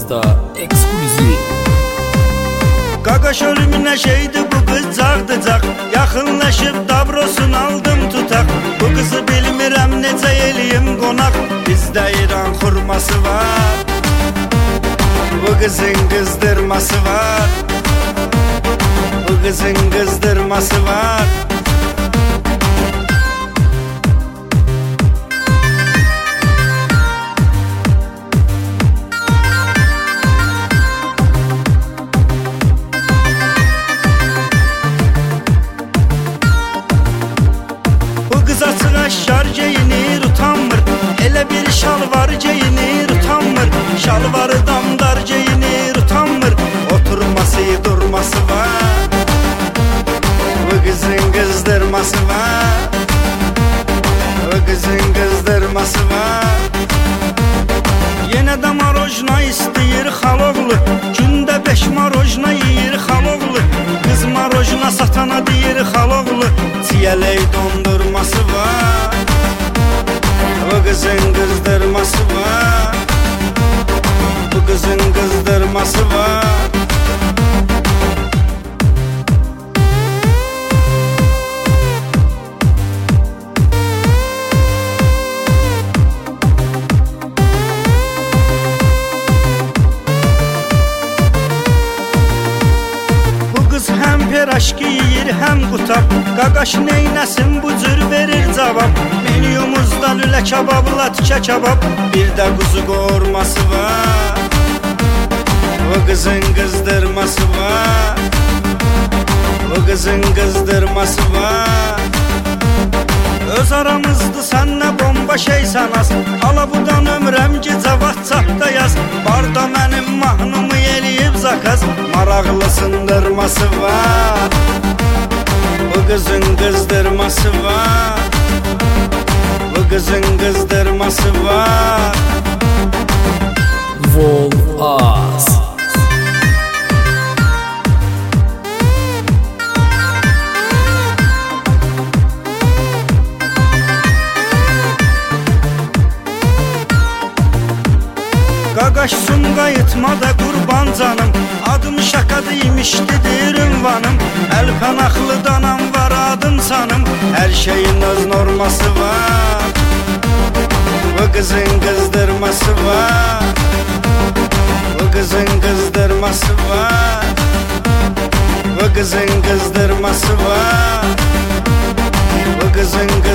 Avazda ekskluziv. Qaqaş ölümünə şeydi bu qız cağdıcaq, yaxınlaşıb dabrosunu aldım tutaq. Bu qızı bilmirəm necə eləyim qonaq, bizdə İran xurması var, bu qızın qızdırması var, bu qızın qızdırması var. Aşar geyinir utanmır, elə bir şalvar geyinir utanmır, şalvarı damdar geyinir utanmır, oturması durması var, bu kızın kızdırması var, bu kızın kızdırması var. Yenə də marojna istəyir xaloğlu, gündə 5 marojna yeyir xaloğlu, qız marojna satana deyir xaloğlu, çiyələk dondurması var, bu kızın kızdırması var, bu kızın kızdırması var. Aşk yiyir həm qutab, qaqaş neynəsin bu cür verir cavab. Meniyumuzda lülə kababla tikə kabab, bir də quzu qorması var, bu qızın qızdırması var, bu qızın qızdırması var. Öz aramızdı sənlə bomba şeysən az, alabudan ömrəm gecəvat çatda yaz. Barda mənim mahnumu eləyib zakaz, maraqlı sındırması var, bu qızın qızdırması var, bu qızın qızdırması var. Volaz. Qaqaş Sumqayıtmada qurban canım, adım şaka deymişdidir ünvanım. Əl pənaqlı danam var adım sanım, hər şeyin öz norması var, bu qızın qızdırması var, bu qızın qızdırması var, bu qızın qızdırması var, bu qızın